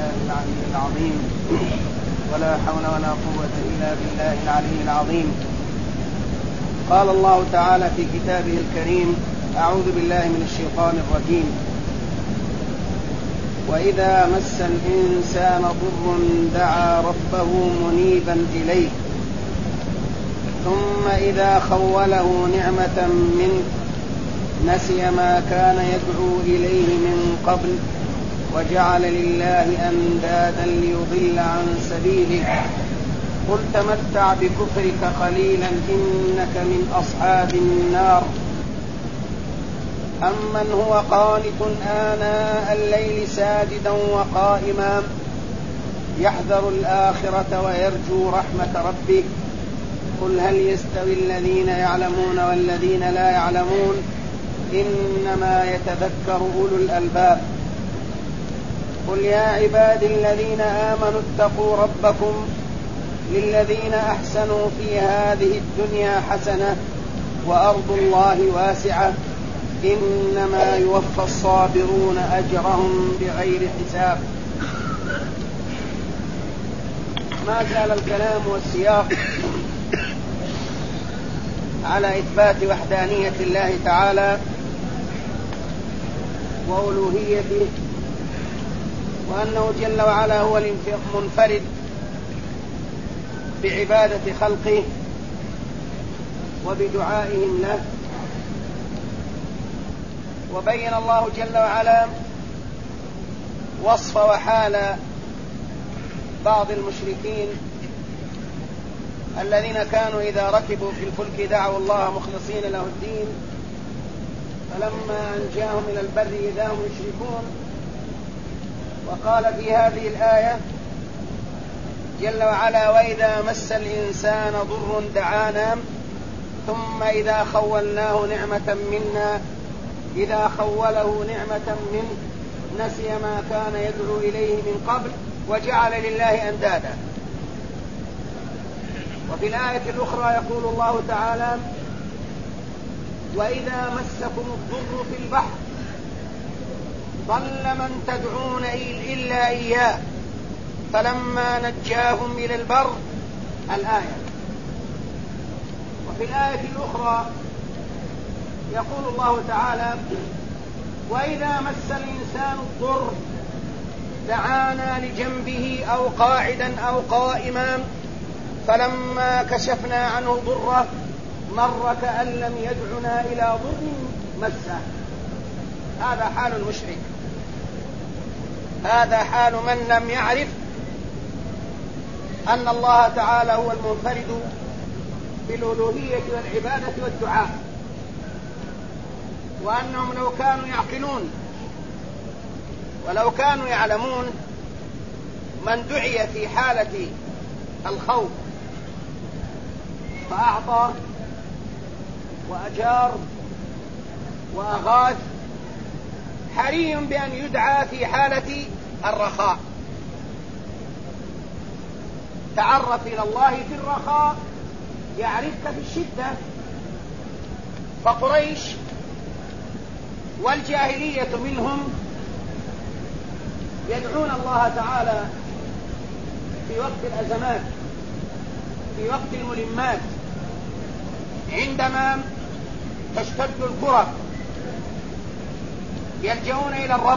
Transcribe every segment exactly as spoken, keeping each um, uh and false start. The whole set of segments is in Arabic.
بالله العلي العظيم، ولا حول ولا قوة إلا بالله العلي العظيم. قال الله تعالى في كتابه الكريم: أعوذ بالله من الشيطان الرجيم: وإذا مس الإنسان ضر دعا ربه منيبا إليه ثم إذا خوله نعمة منه نسي ما كان يدعو إليه من قبل وجعل لله أندادا ليضل عن سبيله قل تمتع بكفرك قليلا إنك من أصحاب النار. أمن هو قانت آناء الليل ساجدا وقائما يحذر الآخرة ويرجو رحمة ربه قل هل يستوي الذين يعلمون والذين لا يعلمون إنما يتذكر أولو الألباب. قل يا عبادي الذين آمنوا اتقوا ربكم للذين أحسنوا في هذه الدنيا حسنة وأرض الله واسعة إنما يوفى الصابرون أجرهم بغير حساب. ما زال الكلام والسياق على إثبات وحدانية الله تعالى وألوهيته، وأنه جل وعلا هو المنفرد بعبادة خلقه وبدعائهم له. وبين الله جل وعلا وصف وحال بعض المشركين الذين كانوا إذا ركبوا في الفلك دعوا الله مخلصين له الدين فلما أنجاهم من البر إذا هم يشركون. وقال في هذه الآية جل وعلا: وإذا مس الإنسان ضر دعانا ثم إذا خولناه نعمة منا إذا خوله نعمة منه نسي ما كان يدعو إليه من قبل وجعل لله أندادا. وفي الآية الأخرى يقول الله تعالى: وإذا مسكم الضر في البحر ضل من تدعون إلا إياه فلما نجاهم إلى البر الآية. وفي الآية الأخرى يقول الله تعالى: وإذا مس الإنسان الضر دعانا لجنبه أو قاعدا أو قائما فلما كشفنا عنه ضره مر كأن لم يدعنا إلى ضر مسه. هذا حال المشرك، هذا حال من لم يعرف أن الله تعالى هو المنفرد بالألوهية والعبادة والدعاء، وأنهم لو كانوا يعقلون ولو كانوا يعلمون من دعي في حالة الخوف فأعطى وأجار وأغاث حري بأن يدعى في حالة الرخاء. تعرف إلى الله في الرخاء يعرفك في الشدة. فقريش والجاهلية منهم يدعون الله تعالى في وقت الأزمات، في وقت الملمات، عندما تشتد الكرب يلجؤون إلى الرب.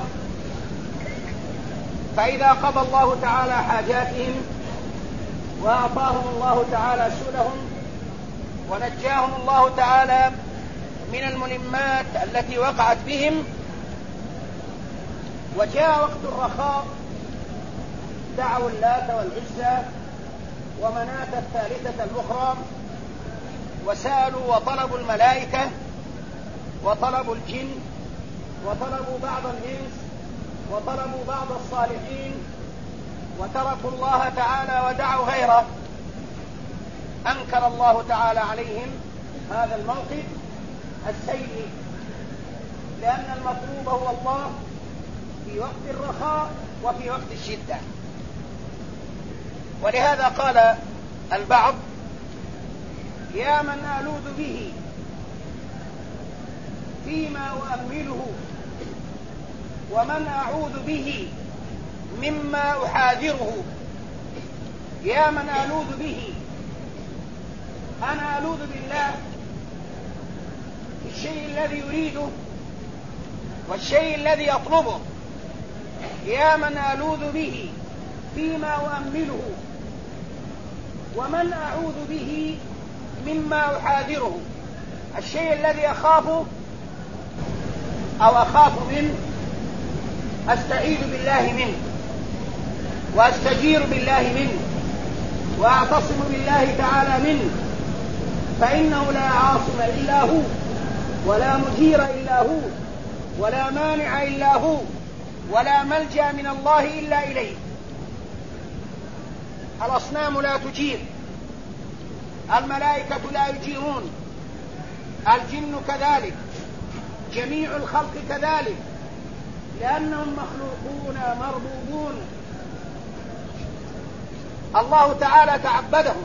فإذا قضى الله تعالى حاجاتهم وأعطاهم الله تعالى سؤلهم ونجاهم الله تعالى من الملمات التي وقعت بهم وجاء وقت الرخاء دعوا اللات والعزى ومناة الثالثة الأخرى وسألوا وطلبوا الملائكة وطلبوا الجن وطلبوا بعض الإنس وطلبوا بعض الصالحين وتركوا الله تعالى ودعوا غيره. أنكر الله تعالى عليهم هذا الموقف السيء، لأن المطلوب هو الله في وقت الرخاء وفي وقت الشدة. ولهذا قال البعض: يا من ألوذ به فيما أؤمله ومن أعوذ به مما أحاذره. يا من ألوذ به، أنا ألوذ بالله في الشيء الذي يريده والشيء الذي يطلبه. يا من ألوذ به فيما أؤمله، ومن أعوذ به مما أحاذره. الشيء الذي أخافه أو أخاف منه أستعيذ بالله منه، وأستجير بالله منه، وأعتصم بالله تعالى منه، فإنه لا عاصم إلا هو، ولا مجير إلا هو، ولا مانع إلا هو، ولا ملجأ من الله إلا إليه. الأصنام لا تجير، الملائكة لا يجيرون، الجن كذلك، جميع الخلق كذلك، لأنهم مخلوقون مربوبون. الله تعالى تعبدهم،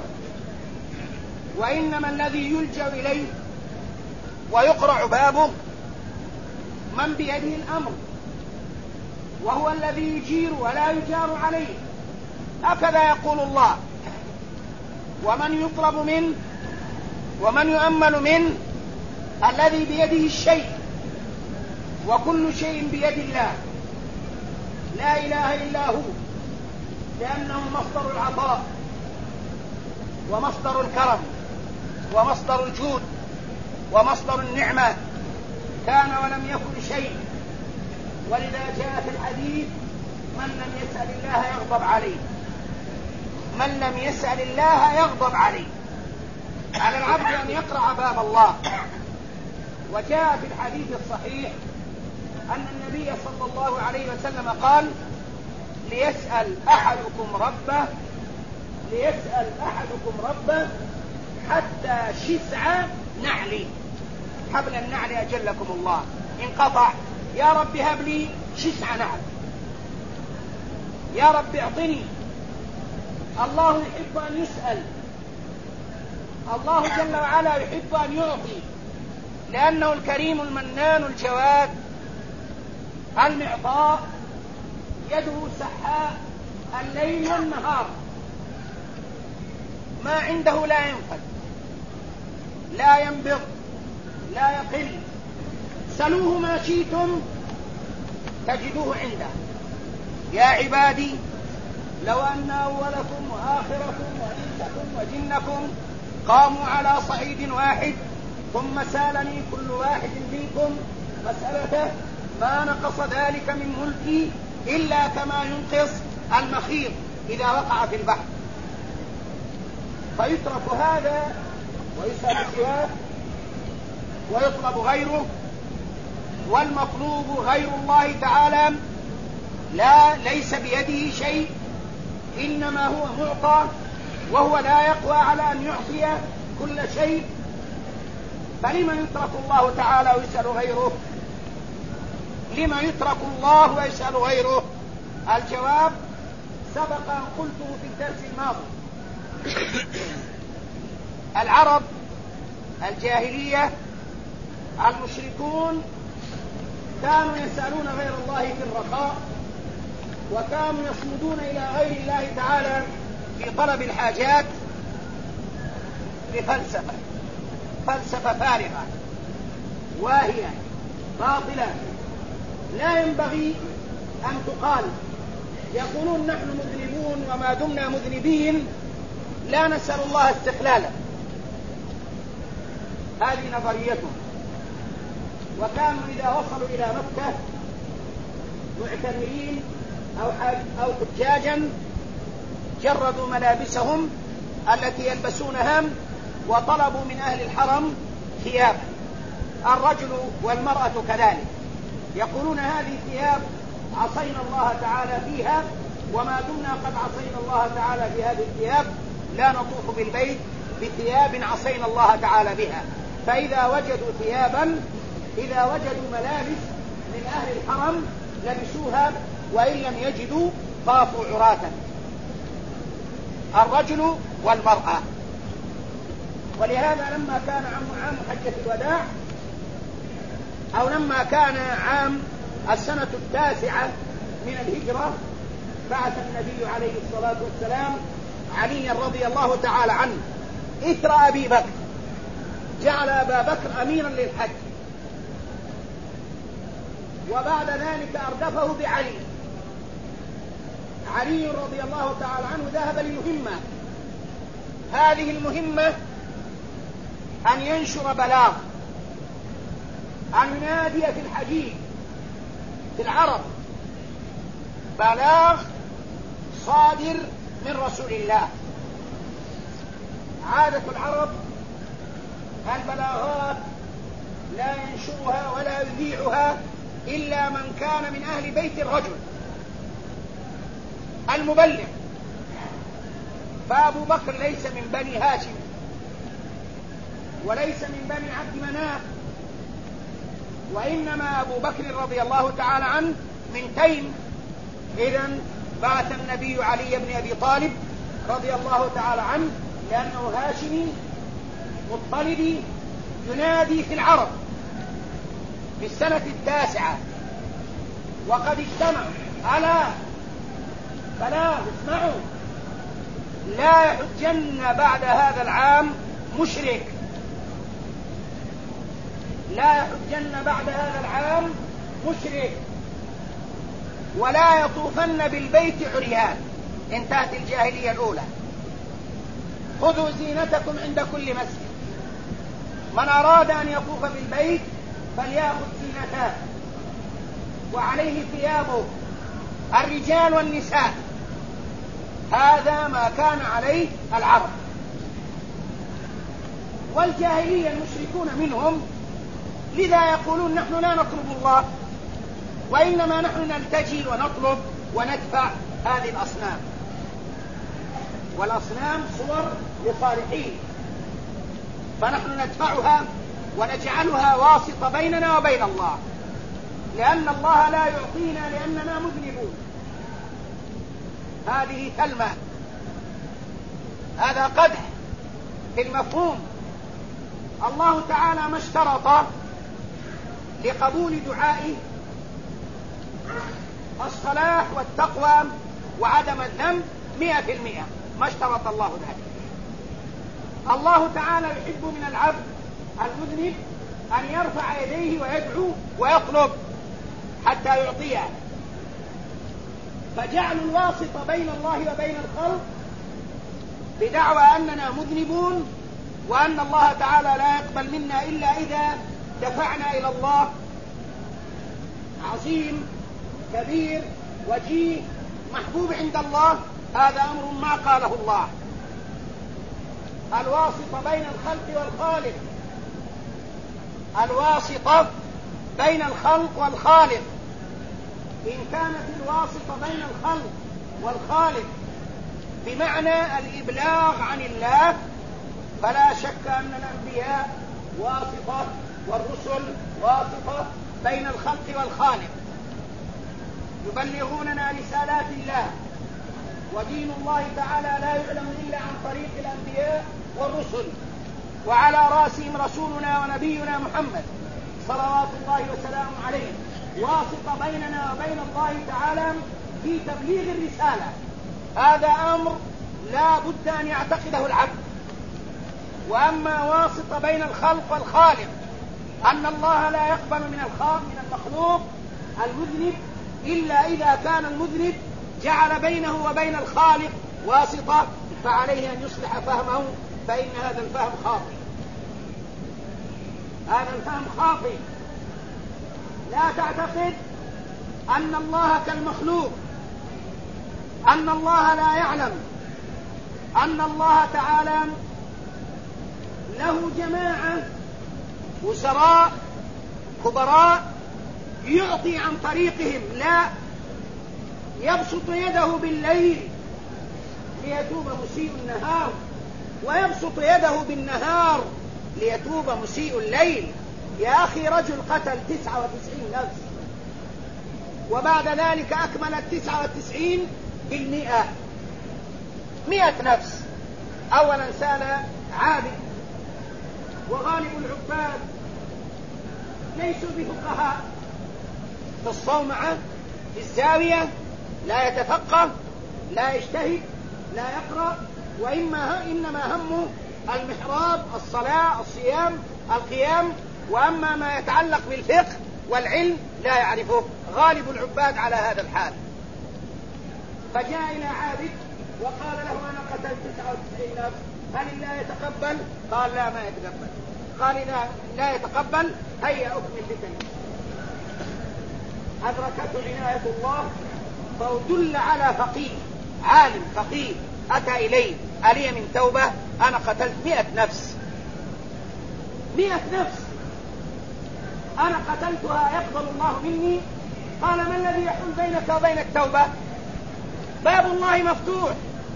وإنما الذي يلجأ إليه ويقرع بابه من بيده الأمر، وهو الذي يجير ولا يجار عليه. هكذا يقول الله: ومن يطلب منه ومن يؤمل منه الذي بيده الشيء، وكل شيء بيد الله، لا إله إلا هو، لأنه مصدر العطاء ومصدر الكرم ومصدر الجود ومصدر النعمة، كان ولم يكن شيء. ولذا جاء في الحديث: من لم يسأل الله يغضب عليه، من لم يسأل الله يغضب عليه. على العبد أن يقرع باب الله. وجاء في الحديث الصحيح أن النبي صلى الله عليه وسلم قال: ليسأل أحدكم ربه ليسأل أحدكم ربه حتى شسع نعلي. حبل النعل أجلكم الله انقطع، يا رب هب لي شسع نعل، يا رب اعطني. الله يحب أن يسأل، الله جل وعلا يحب أن يعطي، لأنه الكريم المنان الجواد المعطاء، يده سحاء الليل والنهار، ما عنده لا ينفد لا ينبض لا يقل. سلوه ما شئتم تجدوه عنده. يا عبادي لو أن أولكم وآخركم وإنسكم وجنكم قاموا على صعيد واحد ثم سألني كل واحد منكم مسألته ما نقص ذلك من ملكي إلا كما ينقص المخيط إذا وقع في البحر. فيترك هذا ويسأل سواه ويطلب غيره، والمطلوب غير الله تعالى لا ليس بيده شيء، إنما هو معطى، وهو لا يقوى على أن يعطي كل شيء. فلما يترك الله تعالى ويسأل غيره؟ لما يترك الله ويسأل غيره؟ الجواب سبق أن قلته في الدرس الماضي. العرب الجاهلية المشركون كانوا يسألون غير الله في الرخاء، وكانوا يصمدون إلى غير الله تعالى في طلب الحاجات بفلسفة فلسفة فارغة واهية باطلة لا ينبغي أن تقال. يقولون نحن مذنبون، وما دمنا مذنبين لا نسأل الله استقلالا. هذه نظريتهم. وكانوا إذا وصلوا إلى مكة معتمرين أو أو حجاجا جردوا ملابسهم التي يلبسونها وطلبوا من أهل الحرم ثيابا. الرجل والمرأة كذلك، يقولون هذه ثياب عصينا الله تعالى فيها، وما دمنا قد عصينا الله تعالى في هذه الثياب لا نطوف بالبيت بثياب عصينا الله تعالى بها. فإذا وجدوا ثيابا إذا وجدوا ملابس من أهل الحرم لبسوها، وإن لم يجدوا طافوا عراة، الرجل والمرأة. ولهذا لما كان عام حجة الوداع، أو لما كان عام السنة التاسعة من الهجرة، بعث النبي عليه الصلاة والسلام عليا رضي الله تعالى عنه إثر أبي بكر، جعل أبا بكر أميرا للحج، وبعد ذلك أردفه بعلي. علي رضي الله تعالى عنه ذهب لمهمة، هذه المهمة أن ينشر بلاغ، أن ينادي في الحديث في العرب بلاغ صادر من رسول الله. عادة العرب البلاغات لا ينشرها ولا يذيعها إلا من كان من أهل بيت الرجل المبلغ، فأبو بكر ليس من بني هاشم وليس من بني عبد مناف، وإنما أبو بكر رضي الله تعالى عنه من تيم. إذن بعث النبي علي بن أبي طالب رضي الله تعالى عنه لأنه هاشمي مطلبي ينادي في العرب في السنة التاسعة، وقد اجتمع على فلا اسمعوا لا يحجن بعد هذا العام مشرك، لا يحجن بعد هذا العام مشرك، ولا يطوفن بالبيت عريان. انتهت الجاهلية الأولى. خذوا زينتكم عند كل مسجد، من أراد أن يطوف بالبيت فليأخذ زينته وعليه ثيابه، الرجال والنساء. هذا ما كان عليه العرب، والجاهلية المشركون منهم لذا يقولون نحن لا نطلب الله، وإنما نحن نلتجي ونطلب وندفع هذه الأصنام، والأصنام صور لصالحين، فنحن ندفعها ونجعلها واسطة بيننا وبين الله، لأن الله لا يعطينا لأننا مذنبون. هذه كلمة، هذا قدح في المفهوم. الله تعالى ما اشترط لقبول دعائه الصلاح والتقوى وعدم الذنب مئة في المئة، ما اشترط الله ذلك. الله تعالى يحب من العبد المذنب أن يرفع يديه ويدعو ويطلب حتى يعطيه، فجعل الواسطة بين الله وبين الخلق بدعوى أننا مذنبون، وأن الله تعالى لا يقبل منا إلا إذا دفعنا إلى الله عظيم كبير وجيه محبوب عند الله. هذا أمر ما قاله الله، الواسطة بين الخلق والخالق، الواسطة بين الخلق والخالق. إن كانت الواسطة بين الخلق والخالق بمعنى الإبلاغ عن الله، فلا شك أن الأنبياء واسطة والرسل واسطة بين الخلق والخالق، يبلغوننا رسالات الله، ودين الله تعالى لا يعلم إلا عن طريق الأنبياء والرسل، وعلى رأسهم رسولنا ونبينا محمد صلوات الله وسلامه عليه، واسطة بيننا وبين الله تعالى في تبليغ الرسالة. هذا أمر لا بد أن يعتقده العبد. وأما واسطة بين الخلق والخالق، أن الله لا يقبل من من المخلوق المذنب إلا إذا كان المذنب جعل بينه وبين الخالق واسطة، فعليه أن يصلح فهمه، فإن هذا الفهم خاطئ، هذا الفهم خاطئ. لا تعتقد أن الله كالمخلوق، أن الله لا يعلم، أن الله تعالى له جماعة وزراء كبراء يعطي عن طريقهم. لا، يبسط يده بالليل ليتوب مسيء النهار، ويبسط يده بالنهار ليتوب مسيء الليل. يا أخي، رجل قتل تسعة وتسعين نفس وبعد ذلك أكمل التسعة وتسعين بالمئة، مئة نفس. أولا سال عابد، وغالب العباد ليسوا بفقهاء، في الصومعة في الزاوية لا يتفقه، لا يجتهد، لا يقرأ، وإما إنما همه المحراب، الصلاة، الصيام، القيام. وأما ما يتعلق بالفقه والعلم لا يعرفه. غالب العباد على هذا الحال. فجاء إلى عابد وقال له أنا قتلت تسعة وتسعين نفس، هل الله يتقبل؟ قال لا، ما يتقبل. قال إذا لا يتقبل هيا أكمل لك. أدركته عناية الله فدل على فقيه عالم فقيه أتى إليه ألي من توبة؟ أنا قتلت مئة نفس. مئة نفس أنا قتلتها يقبل الله مني؟ قال ما الذي يحول بينك وبين التوبة؟ باب الله مفتوح.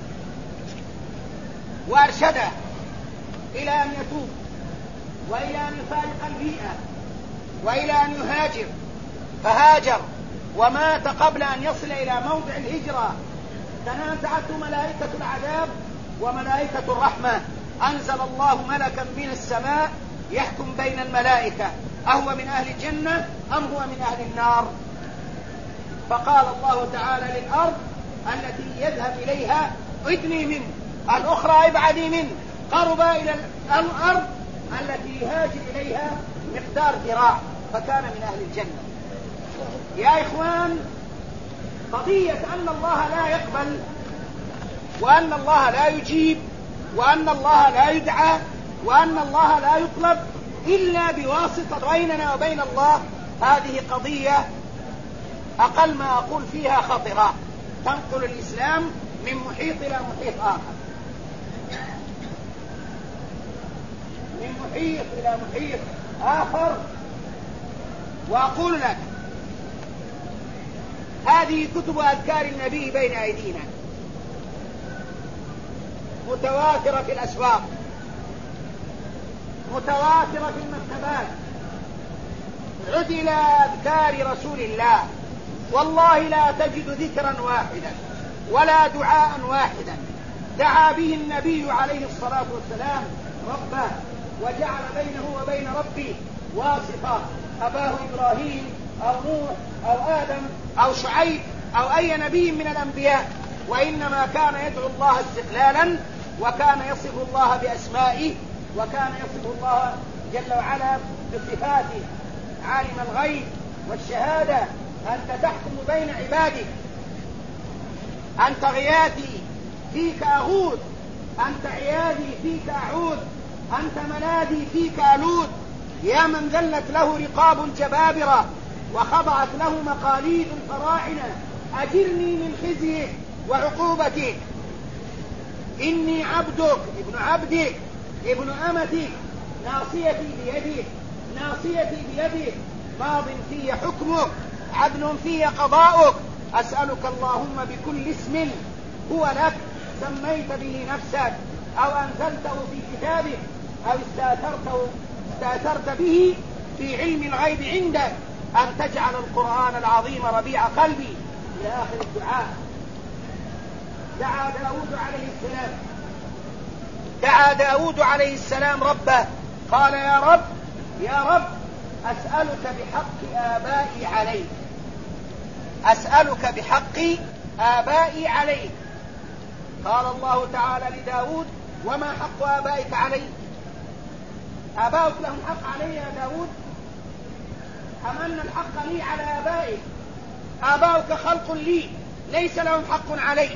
وأرشده إلى أن يتوب، وإلى أن يفارق البيئة، وإلى أن يهاجر. فهاجر ومات قبل أن يصل إلى موضع الهجرة. تنازعته ملائكة العذاب وملائكة الرحمة. أنزل الله ملكا من السماء يحكم بين الملائكة، أهو من أهل الجنة أم هو من أهل النار؟ فقال الله تعالى للأرض التي يذهب إليها ادني منه، الأخرى ابعدي منه. قرب إلى الأرض التي يهاجر إليها مقدار ذراع، فكان من أهل الجنة. يا إخوان، قضية أن الله لا يقبل، وأن الله لا يجيب، وأن الله لا يدعى، وأن الله لا يطلب إلا بواسطة بيننا وبين الله، هذه قضية أقل ما أقول فيها خطرة، تنقل الإسلام من محيط إلى محيط آخر، من محيط إلى محيط آخر. وأقول لك هذه كتب أذكار النبي بين أيدينا متواترة في الأسواق، متواترة في المكتبات. عد إلى أذكار رسول الله، والله لا تجد ذكرا واحدا ولا دعاء واحدا دعا به النبي عليه الصلاة والسلام ربه وجعل بينه وبين ربه واسطة، أباه إبراهيم أو نوح أو آدم أو شعيب أو أي نبي من الأنبياء، وإنما كان يدعو الله استقلالا، وكان يصف الله بأسمائه، وكان يصف الله جل وعلا بصفاته. عالم الغيب والشهادة أنت تحكم بين عبادك، أنت غياثي فيك أغوث، أنت عياذي فيك أعوذ، أنت ملاذي فيك ألوذ. يا من ذلت له رقاب جبابرة وخضعت له مقاليد الفراعنة، أجرني من خزيك وعقوبتك. إني عبدك ابن عبدك ابن أمتك، ناصيتي بيدك ناصيتي بيدك، ماض في حكمك عدل في قضاؤك. أسألك اللهم بكل اسم هو لك سميت به نفسك أو أنزلته في كتابك أو استأثرته استأثرت به في علم الغيب عندك أن تجعل القرآن العظيم ربيع قلبي. إلى آخر الدعاء. دعا داود عليه السلام دعا داود عليه السلام ربه، قال يا رب يا رب أسألك بحق آبائي عليك، أسألك بحق آبائي عليك. قال الله تعالى لداود وما حق آبائك علي؟ آبائك لهم حق علي يا داود؟ أم أن الحق لي على آبائك؟ آبائك خلق لي ليس لهم حق علي.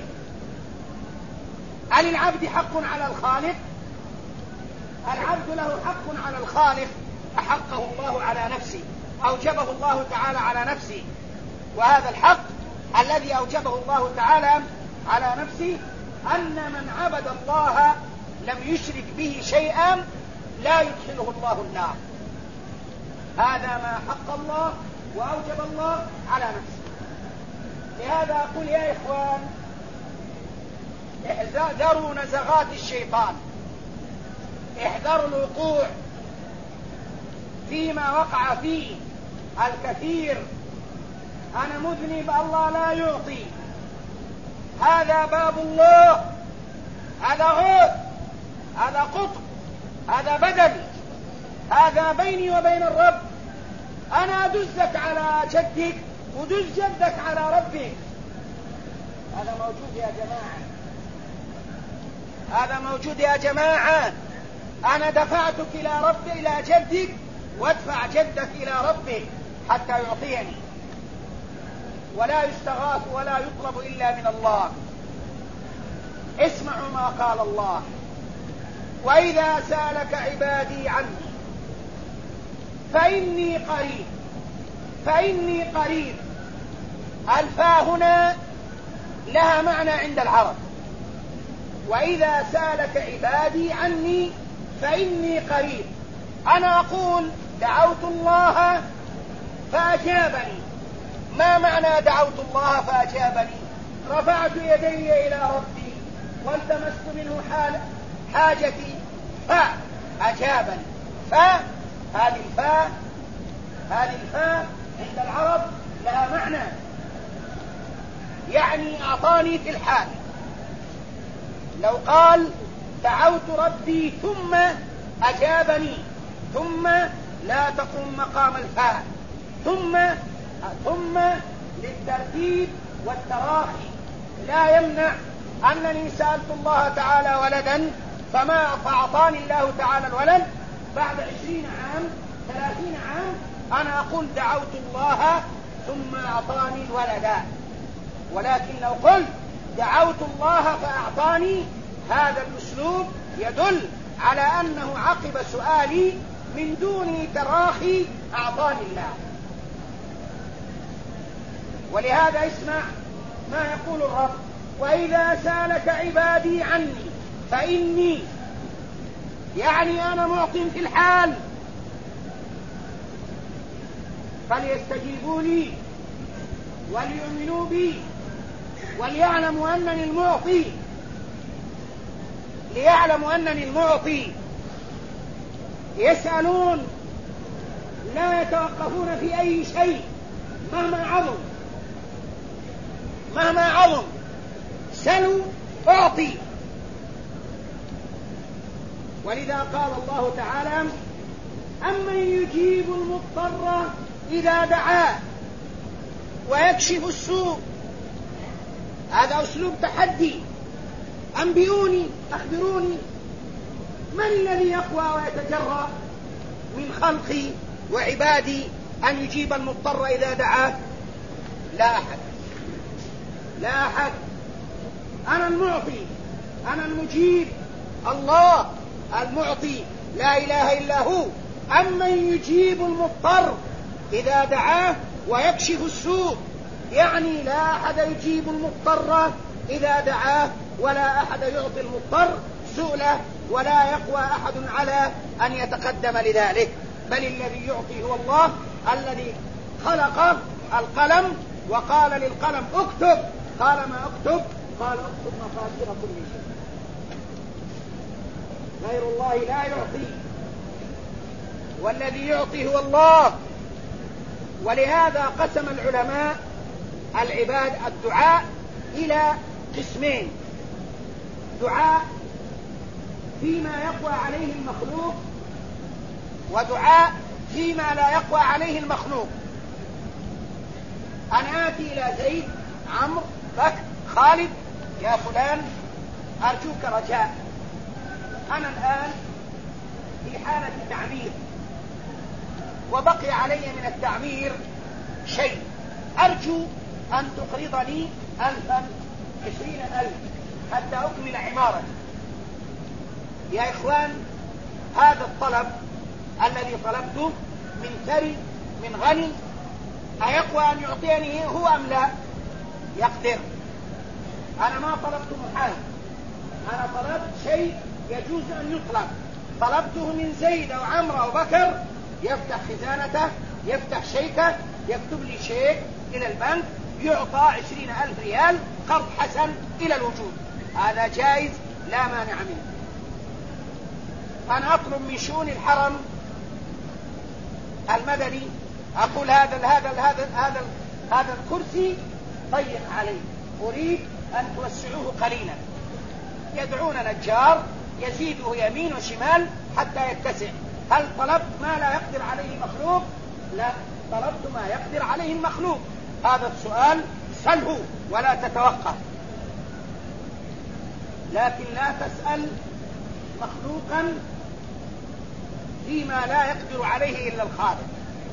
هل العبد حق على الخالق؟ العبد له حق على الخالق أحقه الله على نفسه، أوجبه الله تعالى على نفسه. وهذا الحق الذي أوجبه الله تعالى على نفسه أن من عبد الله لم يشرك به شيئا لا يدخله الله النار. هذا ما حق الله وأوجب الله على نفسه. لهذا أقول يا إخوان احذروا نزغات الشيطان، احذروا الوقوع فيما وقع فيه الكثير. أنا مذنب الله لا يعطي، هذا باب الله، هذا غوث، هذا قطب، هذا بدل، هذا بيني وبين الرب. أنا أدزك على جدك ودز جدك على ربك. موجود يا جماعة، هذا موجود يا جماعة. أنا دفعتك إلى ربي إلى جدك، وادفع جدك إلى ربه حتى يعطيني، ولا يستغاث ولا يطلب إلا من الله. اسمعوا ما قال الله: وإذا سألك عبادي عني فإني قريب. فإني قريب، الفاء هنا لها معنى عند العرب. وإذا سألك عبادي عني فإني قريب، أنا أقول دعوت الله فأجابني. ما معنى دعوت الله فأجابني؟ رفعت يدي إلى ربي والتمست منه حال حاجتي فأجابني. فهذه الفاء هذه الفاء عند العرب لها معنى، يعني أعطاني في الحال. لو قال دعوت ربي ثم أجابني، ثم لا تقوم مقام الفاء، ثم ثم للترتيب والتراخي، لا يمنع أنني سألت الله تعالى ولدا فما فأعطاني الله تعالى الولد بعد عشرين عام ثلاثين عام، أنا أقول دعوت الله ثم أعطاني الولد. ولكن لو قلت دعوت الله فأعطاني، هذا الأسلوب يدل على أنه عقب سؤالي من دون تراخي أعطاني الله. ولهذا اسمع ما يقول الرب: وإذا سألك عبادي عني فإني، يعني أنا معط في الحال، فليستجيبوا لي وليؤمنوا بي وليعلموا أنني المعطي، ليعلموا أنني المعطي. يسألون لا يتوقفون في أي شيء مهما عظم، مهما عظم سلوا أعطي. ولذا قال الله تعالى: أمن يجيب المضطر إذا دعاه ويكشف السوء. هذا أسلوب تحدي. أنبئوني، أخبروني، من الذي يقوى ويتجرأ من خلقي وعبادي أن يجيب المضطر إذا دعاه؟ لا أحد، لا أحد. أنا المعطي، أنا المجيب، الله المعطي، لا إله إلا هو. أمن يجيب المضطر إذا دعاه ويكشف السوء، يعني لا أحد يجيب المضطر إذا دعاه، ولا أحد يعطي المضطر سؤله، ولا يقوى أحد على أن يتقدم لذلك، بل الذي يعطي هو الله الذي خلق القلم وقال للقلم اكتب، قال ما اكتب؟ قال اكتب مقادير كل شيء. غير الله لا يعطي، والذي يعطي هو الله. ولهذا قسم العلماء العباد الدعاء إلى قسمين: دعاء فيما يقوى عليه المخلوق، ودعاء فيما لا يقوى عليه المخلوق. أنا آتي إلى زيد، عمرو، بكر، خالد: يا فلان أرجوك رجاء، أنا الآن في حالة تعمير وبقي علي من التعمير شيء، أرجو أن تقرضني ألفا، عشرين ألف حتى أكمل عمارتي. يا إخوان، هذا الطلب الذي طلبته من ثري من غني أيقوى أن يعطيني هو أم لا؟ يقدر. أنا ما طلبت محال، أنا طلبت شيء يجوز أن يطلب. طلبته من زيد أو عمرو أو بكر، يفتح خزانته، يفتح شيكه، يكتب لي شيك إلى البنك، يعطى عشرين ألف ريال قرض حسن إلى الوجود. هذا جائز لا مانع منه. أنا أطلب من شؤون الحرم المدني، أقول هذا هذا هذا هذا هذا الكرسي ضيق عليه، أريد أن توسعوه قليلا. يدعون نجار يزيده يمين وشمال حتى يتسع. هل طلبت ما لا يقدر عليه المخلوق؟ لا، طلبت ما يقدر عليه المخلوق. هذا السؤال سله ولا تتوقف. لكن لا تسأل مخلوقا فيما لا يقدر عليه إلا الخالق.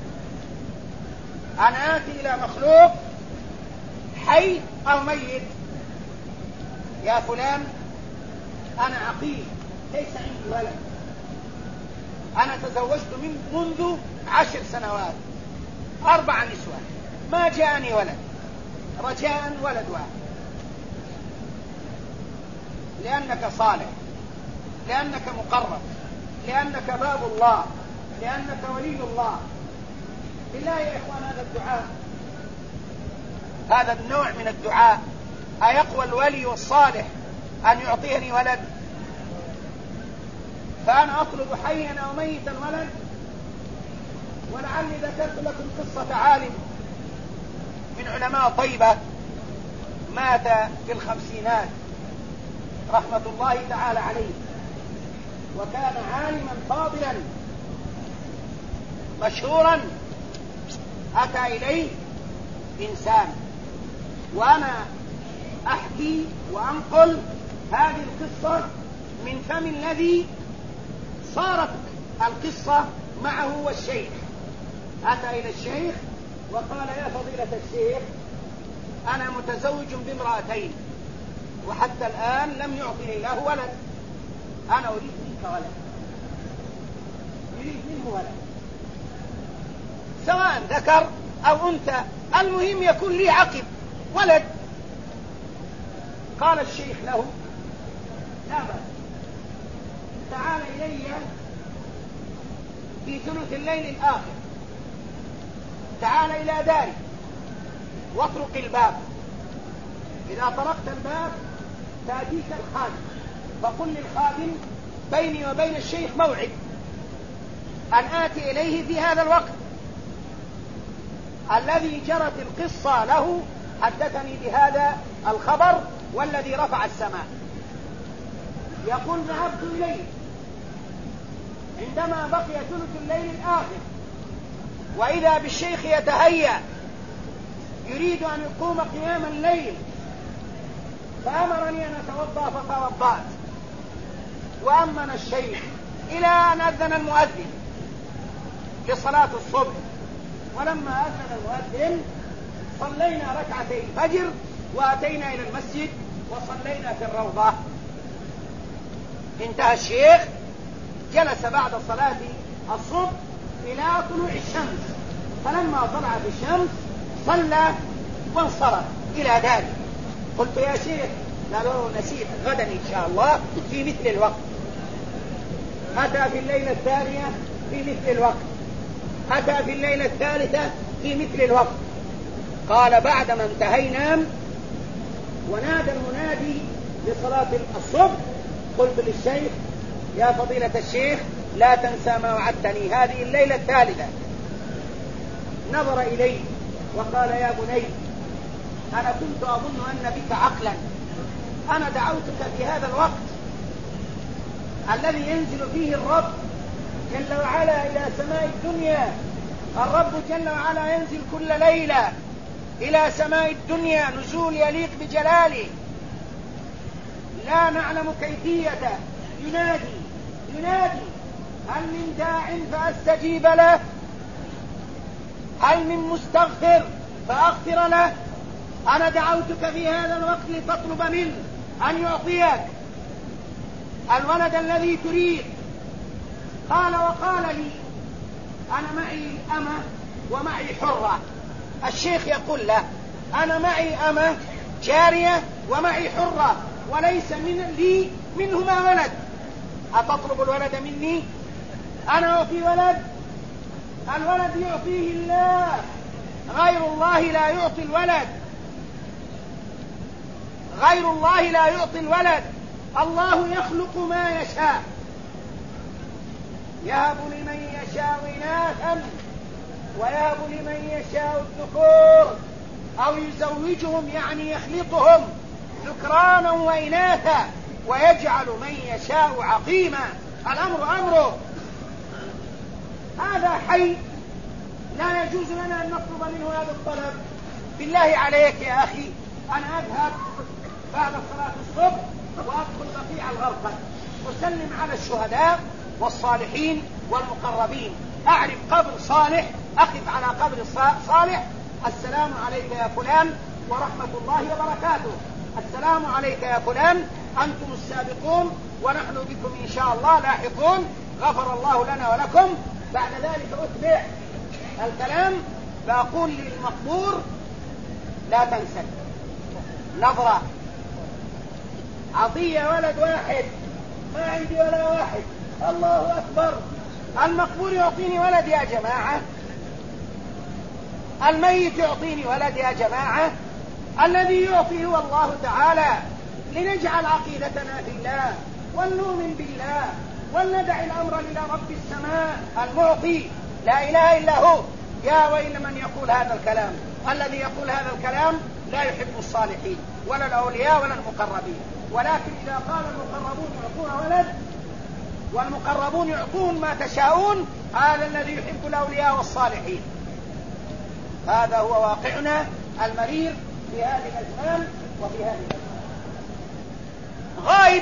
أنا آتي إلى مخلوق حي أو ميت: يا فلان أنا عقيم، ليس عندي ولد، أنا تزوجت من منذ عشر سنوات أربع نسوة، ما جاءني ولد، رجاء ولد واحد. لأنك صالح، لأنك مقرب، لأنك باب الله، لأنك ولي الله. بالله يا إخوان، هذا الدعاء، هذا النوع من الدعاء أيقوى الولي والصالح أن يعطيني ولد؟ فأنا أطلب حيا أو ميتا ولد؟ ولعلي ذكرت لكم قصة عالم من علماء طيبة مات في الخمسينات رحمة الله تعالى عليه، وكان عالما فاضلا مشهورا. أتى إليه إنسان، وأنا أحكي وأنقل هذه القصة من فم الذي صارت القصة معه والشيخ. أتى إلى الشيخ وقال: يا فضيلة الشيخ، أنا متزوج بامرأتين وحتى الآن لم يعطني الله ولد، أنا أريد منك ولد، يريد منه ولد، سواء ذكر أو أنثى، المهم يكون لي عقب ولد. قال الشيخ له: لا بأس، تعال إلي في ثلث الليل الآخر، تعال إلى داري واطرق الباب، إذا طرقت الباب تأتيك الخادم، فقل للخادم: بيني وبين الشيخ موعد أن آتي إليه في هذا الوقت. الذي جرت القصة له حدثني بهذا الخبر والذي رفع السماء. يقول: ذهبت إليه عندما بقي ثلث الليل الآخر، وإذا بالشيخ يتهيأ يريد أن يقوم قيام الليل، فأمرني أن أتوضأ فتوضأت، وأمن الشيخ إلى أن أذن المؤذن لصلاة الصبح. ولما أذن المؤذن صلينا ركعتي الفجر وأتينا إلى المسجد وصلينا في الروضة. انتهى الشيخ، جلس بعد صلاة الصبح إلى طلوع الشمس، فلما طلعت الشمس صلى وانصرف إلى داره. قلت: يا شيخ، لا له نسيت، غدا إن شاء الله في مثل الوقت. أتى في الليلة الثانية في مثل الوقت، أتى في الليلة الثالثة في مثل الوقت. قال: بعدما انتهينا ونادى المنادي لصلاة الصبح، قلت للشيخ: يا فضيلة الشيخ، لا تنسى ما وعدتني، هذه الليلة الثالثة. نظر إلي وقال: يا بني، أنا كنت أظن أن بك عقلا، أنا دعوتك في هذا الوقت الذي ينزل فيه الرب جل وعلا إلى سماء الدنيا. الرب جل وعلا ينزل كل ليلة إلى سماء الدنيا نزول يليق بجلاله، لا نعلم كيفيته. ينادي ينادي: هل من داع فأستجيب له؟ هل من مستغفر فأغفر له؟ أنا دعوتك في هذا الوقت لتطلب منه أن يعطيك الولد الذي تريد. قال: وقال لي: أنا معي أمة ومعي حرة. الشيخ يقول له: أنا معي أمة جارية ومعي حرة، وليس من لي منهما ولد، أتطلب الولد مني؟ أنا أعطي ولد؟ الولد يعطيه الله، غير الله لا يعطي الولد، غير الله لا يعطي الولد. الله يخلق ما يشاء، يهب لمن يشاء إناثا ويهب لمن يشاء الذكور، أو يزوجهم يعني يخلقهم ذكرانا وإناثا ويجعل من يشاء عقيما. الأمر أمره، هذا حي، لا يجوز لنا أن نطلب منه هذا الطلب. بالله عليك يا أخي، أنا أذهب بعد صلاة الصبح وأدخل على الغرفة، أسلم على الشهداء والصالحين والمقربين، أعرف قبر صالح أقف على قبر صالح، السلام عليك يا فلان ورحمة الله وبركاته، السلام عليك يا فلان أنتم السابقون ونحن بكم إن شاء الله لاحقون، غفر الله لنا ولكم. بعد ذلك أتبع الكلام فأقول للمقبور لا تنسى نظرة، عطية ولد واحد، ما عندي ولا واحد، الله أكبر، المقبور يعطيني ولد يا جماعة، الميت يعطيني ولد يا جماعة، الذي يعطي هو الله تعالى، لنجعل عقيدتنا في الله ونؤمن بالله ولندع الأمر إلى رب السماء المعطي لا إله إلا هو. يا ويل من يقول هذا الكلام، الذي يقول هذا الكلام لا يحب الصالحين ولا الأولياء ولا المقربين، ولكن إذا قال المقربون يعطون ولد والمقربون يعطون ما تشاءون، هذا الذي يحب الأولياء والصالحين. هذا هو واقعنا المرير في هذه الأزمان وفي هذه الأزمان. غايب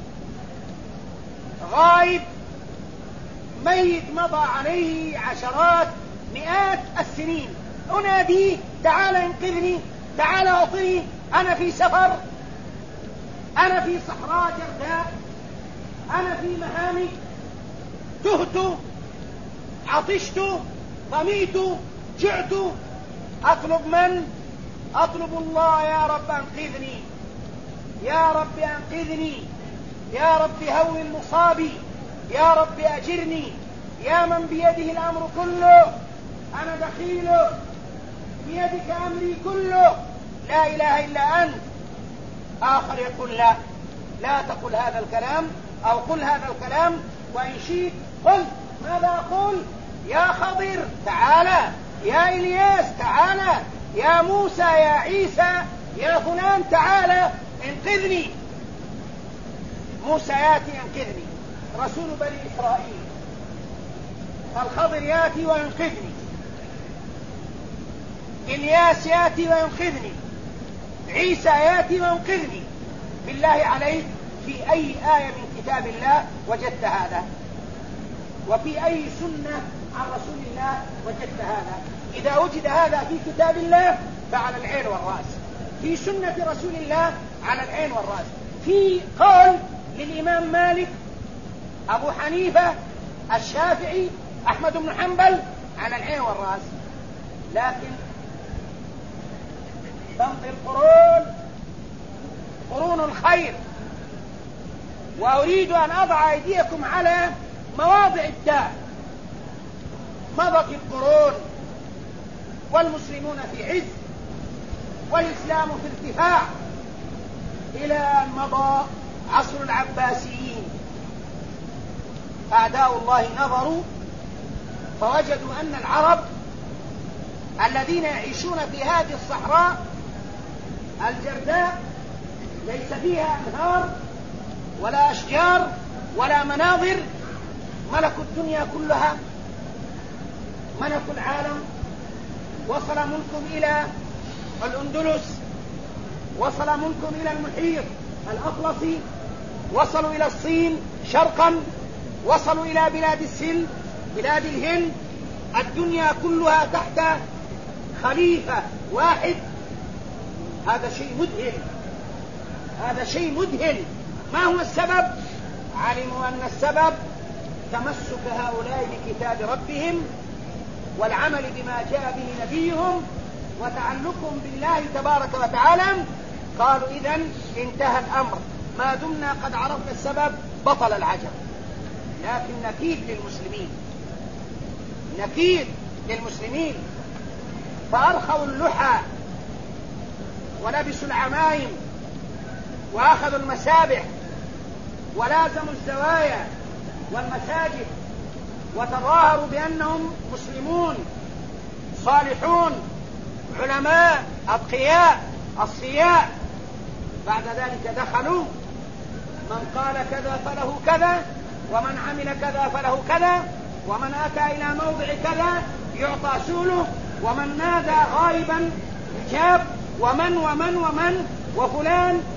غايب ميت مضى عليه عشرات مئات السنين، أناديه تعال انقذني، تعال أعطني، أنا في سفر، أنا في صحراء جرداء، أنا في مهامي، تهت، عطشت، ظميت، جعت، أطلب من؟ أطلب الله، يا رب أنقذني، يا رب أنقذني، يا رب هون مصابي، يا رب أجرني، يا من بيده الأمر كله، أنا دخيل بيدك أمري كله، لا إله إلا أنت. آخر يقول لا، لا تقل هذا الكلام، أو قل هذا الكلام، وإن شئت قل. ماذا أقول؟ يا خضر تعالى، يا إلياس تعالى، يا موسى، يا عيسى، يا فلان تعالى انقذني. موسى ياتي ينقذني، رسول بني إسرائيل، الخضر ياتي وينقذني، إلياس ياتي وينقذني، عيسى ياتي وينقذني. بالله عليك في أي آية من كتاب الله وجدت هذا؟ وفي أي سنة عن رسول الله وجدت هذا؟ إذا وجد هذا في كتاب الله فعلى العين والرأس، في سنة رسول الله على العين والرأس، في قول للإمام مالك، أبو حنيفة، الشافعي، أحمد بن حنبل، على العين والرأس. لكن تمضي القرون، قرون الخير، وأريد أن أضع أيديكم على مواضع الداء. مضت القرون والمسلمون في عز والإسلام في ارتفاع، إلى أن مضى عصر العباسيين. أعداء الله نظروا فوجدوا أن العرب الذين يعيشون في هذه الصحراء الجرداء ليس فيها أنهار ولا أشجار ولا مناظر، ملكوا الدنيا كلها، ملكوا العالم، وصل ملكهم إلى الأندلس، وصل ملكهم إلى المحيط الأطلسي، وصلوا إلى الصين شرقا، وصلوا إلى بلاد السند، بلاد الهند، الدنيا كلها تحت خليفة واحد. هذا شيء مذهل، هذا شيء مذهل. ما هو السبب؟ علموا أن السبب تمسك هؤلاء بكتاب ربهم والعمل بما جاء به نبيهم وتعلقهم بالله تبارك وتعالى. قالوا إذن انتهى الأمر، ما دمنا قد عرفنا السبب بطل العجب. لكن نكيد للمسلمين، نكيد للمسلمين، فأرخوا اللحى ولبسوا العمائم وأخذوا المسابح ولازموا الزوايا والمساجد وتظاهروا بأنهم مسلمون صالحون علماء أتقياء أصفياء. بعد ذلك دخلوا، من قال كذا فله كذا، ومن عمل كذا فله كذا، ومن أتى إلى موضع كذا يعطى سوله، ومن نادى غائبا يجاب، ومن ومن ومن وفلان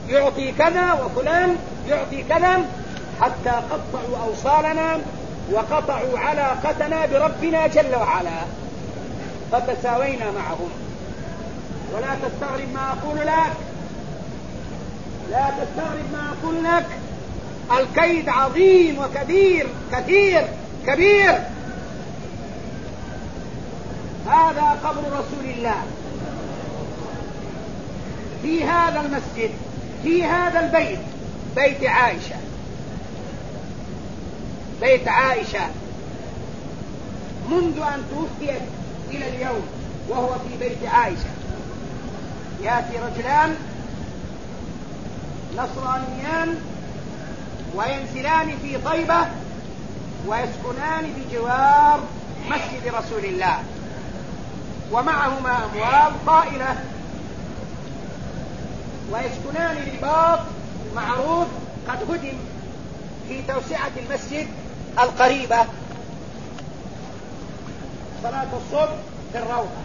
يعطي كذا وفلان يعطي كذا، حتى قطعوا أوصالنا وقطعوا علاقتنا بربنا جل وعلا، فتساوينا معهم. ولا تستغرب ما أقول لك، لا تستغرب ما أقول لك، الكيد عظيم وكبير كثير كبير. هذا قبر رسول الله في هذا المسجد، في هذا البيت، بيت عائشة، بيت عائشة منذ أن توفيت إلى اليوم وهو في بيت عائشة. يأتي رجلان نصرانيان وينزلان في طيبة ويسكنان بجوار مسجد رسول الله، ومعهما أموال طائلة، ويسكنان رباط معروف قد هدم في توسعة المسجد القريبة. صلاة الصبح في الروضة،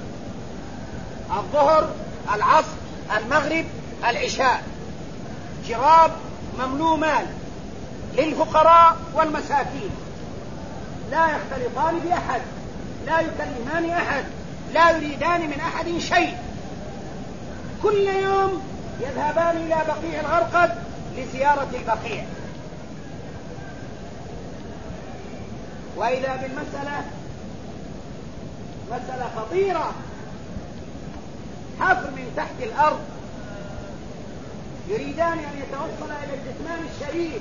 الظهر العصر المغرب العشاء، جراب مملوء مال للفقراء والمساكين، لا يختلطان بأحد، لا يكلمان أحد، لا يريدان من أحد شيء. كل يوم يذهبان إلى بقيع الغرقد لزيارة البقيع. وإذا بالمسألة مسألة خطيرة، حفر من تحت الأرض، يريدان أن يتوصل إلى الجثمان الشريف،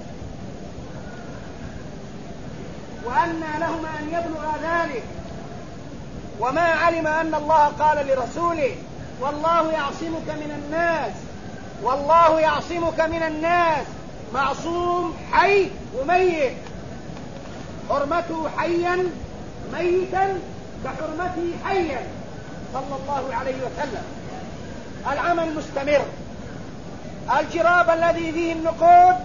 وأن لهما أن يبلغ ذلك، وما علم أن الله قال لرسوله: والله يعصمك من الناس، والله يعصمك من الناس، معصوم حي وميت، حرمته حيا ميتا كحرمته حيا صلى الله عليه وسلم. العمل مستمر. الجراب الذي فيه النقود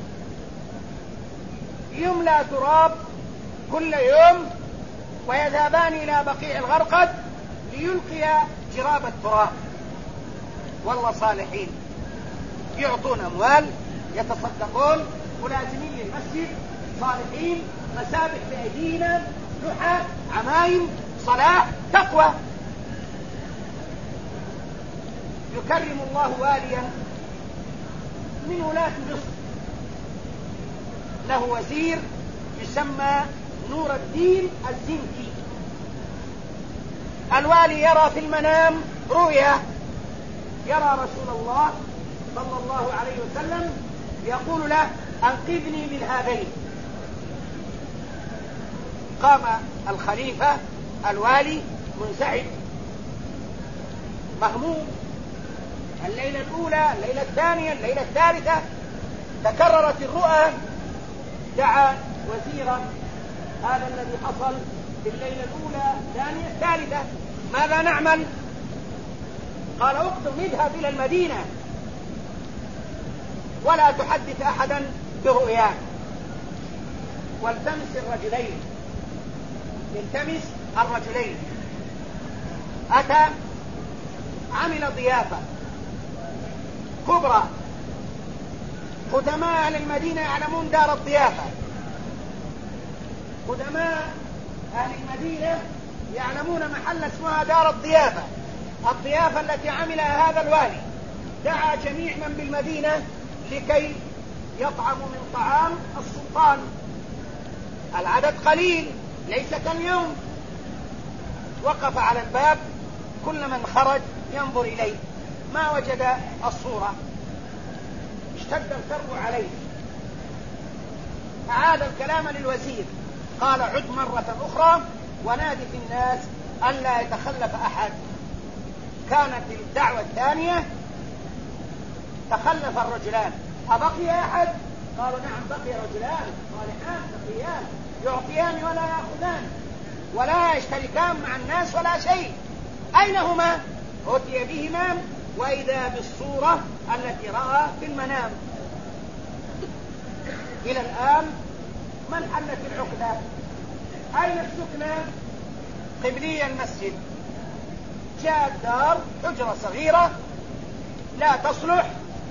يملى تراب كل يوم، ويذهبان إلى بقيع الغرقد ليلقيا جراب التراب. والله صالحين، يعطون أموال، يتصدقون، ملازمين للمسجد، صالحين، مسابح بأيدينا، لحى، عمايم، صلاة، تقوى. يكرم الله واليا من ولاة مصر، له وزير يسمى نور الدين الزنكي. الوالي يرى في المنام رؤيا، يرى رسول الله صلى الله عليه وسلم يقول له: أنقذني من هذين. قام الخليفة الوالي منزعج مهموم. الليلة الأولى، الليلة الثانية، الليلة الثالثة، تكررت الرؤى. دعا وزيرا: هذا الذي حصل في الليلة الأولى، الثانية، الثالثة، ماذا نعمل؟ قال: اقدم، اذهب إلى المدينة ولا تحدث أحدا برؤياك، والتمس الرجلين، التمس الرجلين. أتى، عمل ضيافة كبرى، قدماء أهل المدينة يعلمون دار الضيافة، قدماء أهل المدينة يعلمون محل اسمها دار الضيافة، الضيافة التي عملها هذا الوالي. دعا جميع من بالمدينة لكي يطعموا من طعام السلطان. العدد قليل ليس كاليوم. وقف على الباب، كل من خرج ينظر إليه، ما وجد الصورة، اشتد الكرب عليه. أعاد الكلام للوزير، قال: عد مرة أخرى ونادي في الناس أن لا يتخلف أحد. كانت الدعوة الثانية، تخلف الرجلان. أبقي أحد؟ قالوا: نعم، بقي رجلان صالحان تقيان، يعطيان ولا يأخذان، ولا يشتركان مع الناس ولا شيء. أين هما؟ أتي بهما، وإذا بالصورة التي رأى في المنام. إلى الآن من حلت العقدة؟ أين السكنة؟ قبلي المسجد. جاء الدار حجرة صغيرة لا تصلح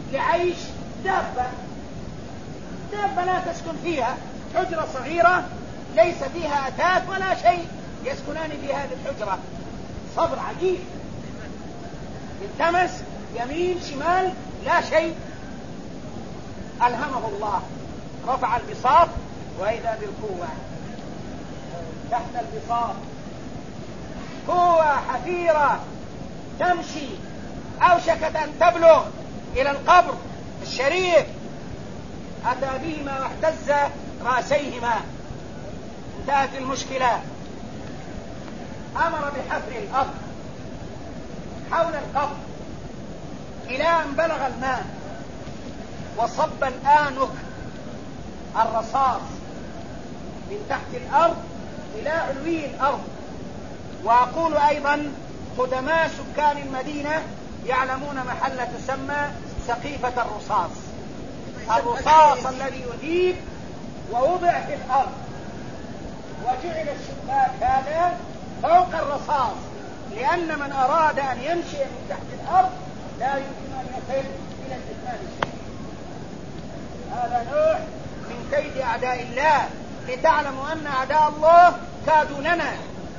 لعيش دابة دابة لا تسكن فيها، حجرة صغيرة ليس فيها أثاث ولا شيء، يسكنان في هذه الحجرة. صبر عجيب، التمس يمين شمال لا شيء. ألهمه الله، رفع البساط وإذا بالقوة تحت البساط قوة حفيرة تمشي، أوشكت أن تبلغ إلى القبر الشريف، أتى بهما واحتز رأسيهما، انتهت المشكلة. أمر بحفر الأرض حول القبر إلى أن بلغ الماء، وصب الآنك الرصاص من تحت الأرض إلى علوي الأرض. وأقول أيضا قدماء سكان المدينة يعلمون محل تسمى سقيفة الرصاص، الرصاص الذي يذيب ووضع في الأرض، وجعل الشباك هذا فوق الرصاص، لأن من أراد أن يمشي من تحت الأرض لا يمكن أن يصل إلى الجسمان الشيء. هذا نوع من كيد أعداء الله، لتعلموا أن أعداء الله كادوا لنا،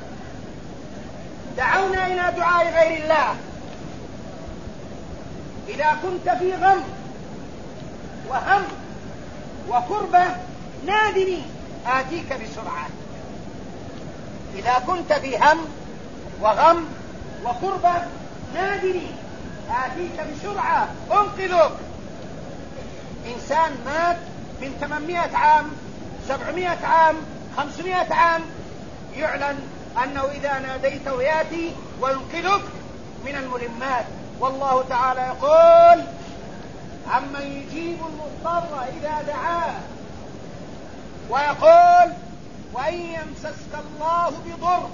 دعونا إلى دعاء غير الله. إذا كنت في غم وهم وكربة نادني آتيك بسرعة. إذا كنت في هم وغم وكربة نادني آتيك بسرعة أنقذك. إنسان مات من ثمانمائة عام، سبعمائة عام، خمسمائة عام، يعلن أنه إذا ناديته يأتي وينقذك من الملمات. والله تعالى يقول: عمن يجيب المضطر إذا دعاه، ويقول: وإن يمسسك الله بضر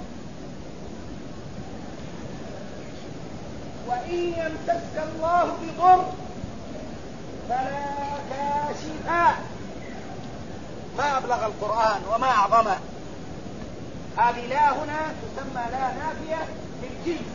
وإن يمسسك الله بضر فلا كاشف. ما أبلغ القرآن وما أعظمه. هذه لا هنا تسمى لا نافية للجنس،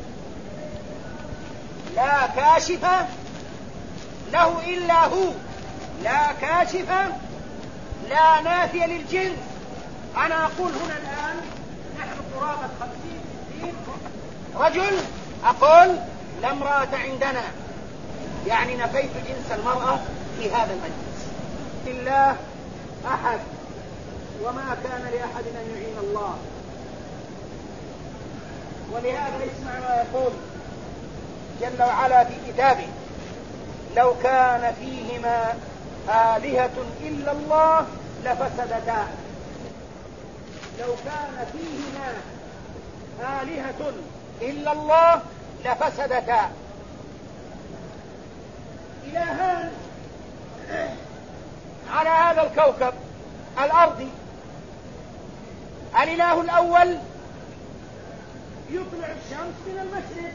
لا كاشف له إلا هو، لا كاشف لا نافية للجنس. أنا أقول هنا الآن نحن قرابة خمسين ستين رجل، أقول لا امرأة عندنا، يعني نفيت جنس المرأة في هذا المجلس. لله أحد، وما كان لأحد أن يعين الله. ولهذا اسمع ما يقول جل وعلا في كتابه: لو كان فيهما آلهة إلا الله لفسدتا. لو كان فيهما آلهة إلا الله لفسدتا. إلهان على هذا الكوكب الأرضي. الإله الأول يطلع الشمس من المشرق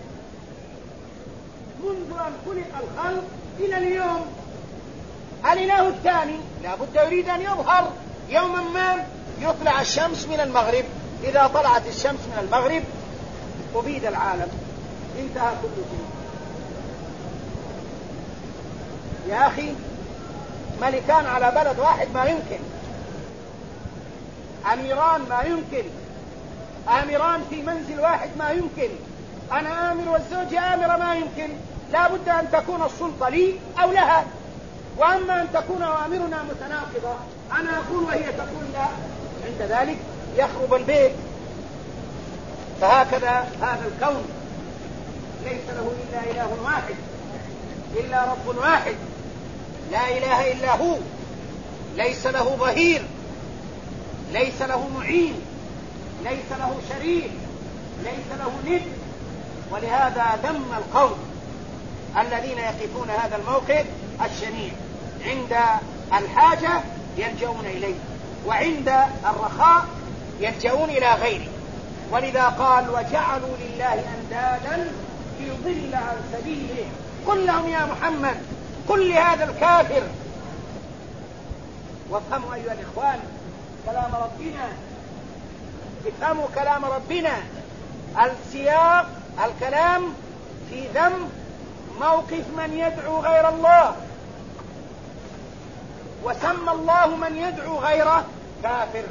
منذ أن خلق الخلق إلى اليوم. الإله الثاني لا بد يريد أن يظهر يوما ما، يطلع الشمس من المغرب. إذا طلعت الشمس من المغرب أبيد العالم، انتهى كل شيء. يا أخي، ملكان على بلد واحد ما يمكن، أميران ما يمكن، آمران في منزل واحد ما يمكن، أنا آمر والزوجة آمرة ما يمكن. لا بد أن تكون السلطة لي أو لها. وأما أن تكون أوامرنا متناقضة، أنا أقول وهي تقول لا، عند ذلك يخرب البيت. فهكذا هذا الكون ليس له إلا إله واحد، إلا رب واحد، لا إله إلا هو، ليس له ظهير، ليس له معين، ليس له شريك، ليس له ند. ولهذا ذم القوم الذين يقفون هذا الموقف الشنيع. عند الحاجة يلجؤون إليه، وعند الرخاء يلجؤون إلى غيره. ولذا قال: وجعلوا لله أندادا ليضل عن سبيله. قل لهم يا محمد، قل لهذا الكافر. وافهموا أيها الإخوان كلام ربنا، افهموا كلام ربنا. السياق الكلام في ذم موقف من يدعو غير الله، وسمى الله من يدعو غيره كافر،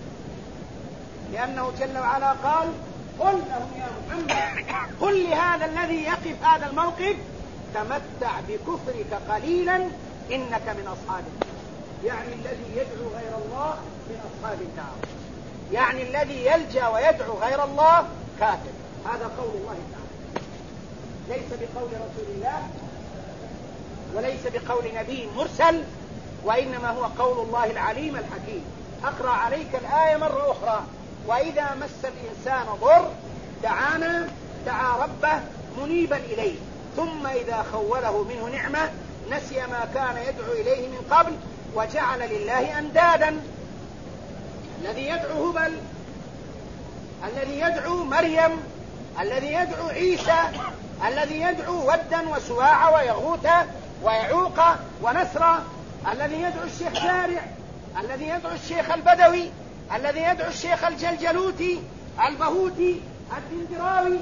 لأنه جل وعلا قال قل لهم يا محمد قل لهذا الذي يقف هذا الموقف تمتع بكفرك قليلا إنك من أصحاب النار. يعني الذي يدعو غير الله من أصحاب النار، يعني الذي يلجأ ويدعو غير الله كافر. هذا قول الله تعالى، ليس بقول رسول الله وليس بقول نبي مرسل، وإنما هو قول الله العليم الحكيم. أقرأ عليك الآية مرة أخرى: وإذا مس الإنسان ضر دعانا دعا ربه منيبا إليه ثم إذا خوله منه نعمة نسي ما كان يدعو إليه من قبل وجعل لله أندادا. الذي يدعو هبل، الذي يدعو مريم، الذي يدعو عيسى، الذي يدعو ودا وسواع ويغوث ويعوق ونسرا، الذي يدعو الشيخ زارع، الذي يدعو الشيخ البدوي، الذي يدعو الشيخ الجلجلوتي البهوتي الدندراوي،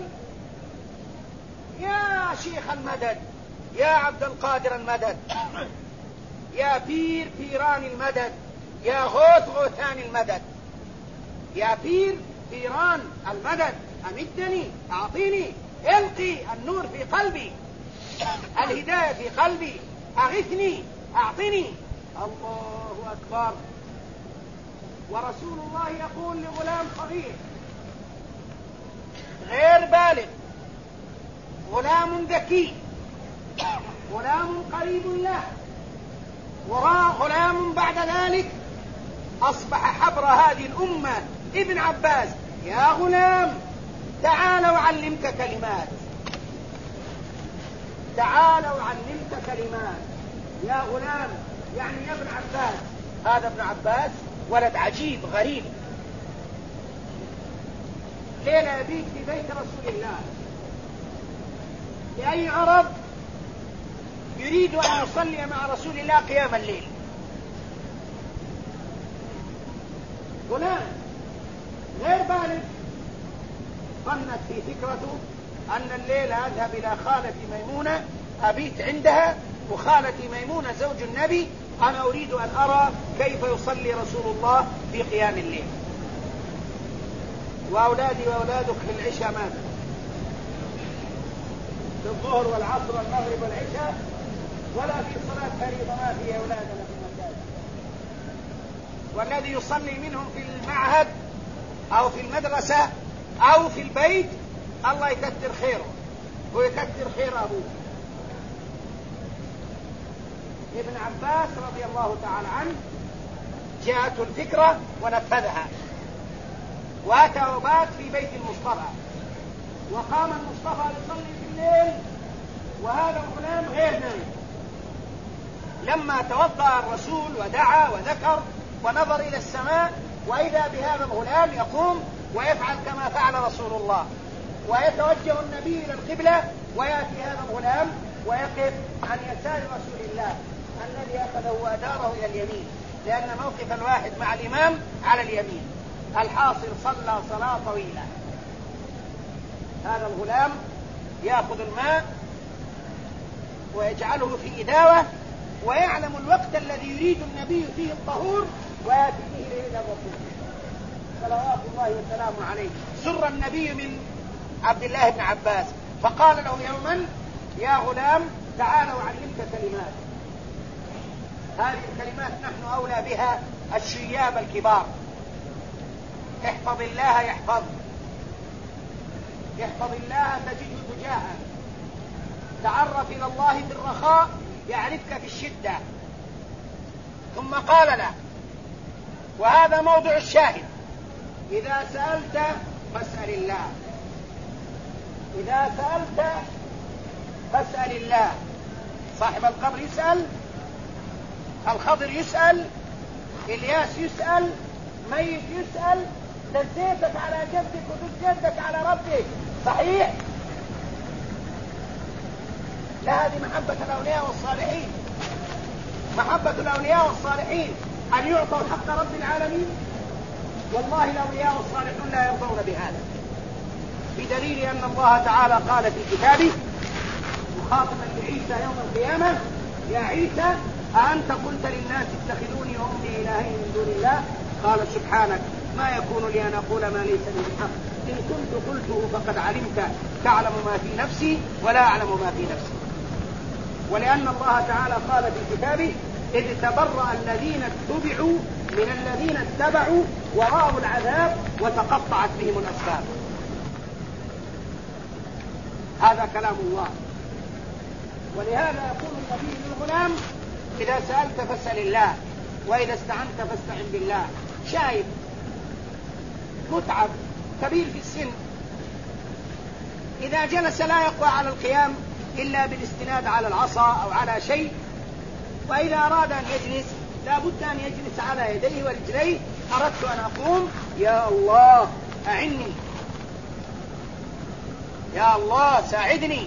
يا شيخ المدد، يا عبد القادر المدد، يا بير بيران المدد، يا غوث غوثان المدد، يا بير بيران المدد، أمدني، أعطيني، القي النور في قلبي، الهداية في قلبي، أغثني، أعطني. الله أكبر. ورسول الله يقول لغلام صغير غير بالغ، غلام ذكي، غلام قريب له، وراء غلام بعد ذلك أصبح حبر هذه الأمة ابن عباس: يا غلام تعال وعلمك كلمات، تعال وعلمك كلمات. يا غلام يعني يا ابن عباس. هذا ابن عباس ولد عجيب غريب، ليلة يبيت في بيت رسول الله لأي عرب يريد أن يصلي مع رسول الله قيام الليل. غلام غير بالغ ظنت في فكرته أن الليلة أذهب إلى خالة ميمونة أبيت عندها، وخالتي ميمونة زوج النبي، أنا أريد أن أرى كيف يصلي رسول الله في قيام الليل. وأولادي وأولادك في العشاء ماذا؟ في الظهر والعصر والمغرب والعشاء، ولا في صلاة فريضة ما في أولادنا في المساجد. والذي يصلي منهم في المعهد أو في المدرسة أو في البيت الله يكثر خيره ويكثر خير أبوه. ابن عباس رضي الله تعالى عنه جاءته الفكرة ونفذها، وأتى وبات في بيت المصطفى، وقام المصطفى يصلي في الليل وهذا الغلام غير نايم. لما توضأ الرسول ودعا وذكر ونظر إلى السماء وإذا بهذا الغلام يقوم ويفعل كما فعل رسول الله، ويتوجه النبي إلى القبلة ويأتي هذا الغلام ويقف عن يسار رسول الله الذي أخذه وأداره إلى اليمين، لأن موقف الواحد مع الإمام على اليمين. الحاصل صلى صلاة طويلة. هذا الغلام يأخذ الماء ويجعله في إداوة ويعلم الوقت الذي يريد النبي فيه الطهور ويأتي به إلى الرسول صلوات الله وسلامه عليه. سر النبي من عبد الله بن عباس فقال له يوما: يا غلام تعال وعلمك كلمات. هذه الكلمات نحن أولى بها الشياب الكبار. احفظ الله يحفظ، احفظ الله تجده تجاهك، تعرف إلى الله في الرخاء يعرفك في الشدة. ثم قال له، وهذا موضع الشاهد: إذا سألت فاسأل الله، إذا سألت فاسأل الله. صاحب القبر يسأل، الخضر يسأل، إلياس يسأل، ميت يسأل، دزيتك على جدك ودز جدك على ربك، صحيح؟ لا، هذه محبة الأولياء والصالحين، محبة الأولياء والصالحين أن يعطوا حق رب العالمين. والله الأولياء والصالحون لا يرضون بهذا، بدليل أن الله تعالى قال في كتابه مخاطبا عيسى يوم القيامة يا عيسى أأنت قلت للناس اتخذوني وأمي إلهين من دون الله؟ قال سبحانك ما يكون لي أن أقول ما ليس لي بحق إن كنت قلته فقد علمت تعلم ما في نفسي ولا أعلم ما في نفسي. ولأن الله تعالى قال في كتابه إذ تبرأ الذين اتبعوا من الذين اتبعوا ورأوا العذاب وتقطعت بهم الأسباب. هذا كلام الله. ولهذا يقول النبي للغلام إذا سألت فاسأل الله وإذا استعنت فاستعن بالله. شايب متعب كبير في السن إذا جلس لا يقوى على القيام إلا بالاستناد على العصا أو على شيء، وإذا أراد أن يجلس لا بد أن يجلس على يديه ورجليه. أردت أن أقوم يا الله أعني، يا الله ساعدني،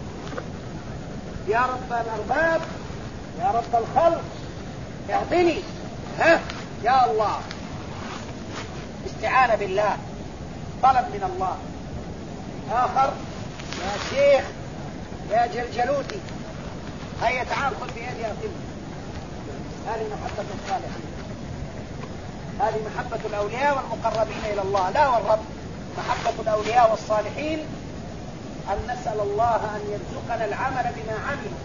يا رب الأرباب يا رب الخلق اعطني، ها يا الله. استعانة بالله، طلب من الله. آخر يا شيخ يا جلجلوتي هيا تعال خذ بيدي أقيم. هذه محبة الصالحين، هذه محبة الأولياء والمقربين إلى الله. لا والرب، محبة الأولياء والصالحين أن نسأل الله أن يرزقنا العمل بما عملوا،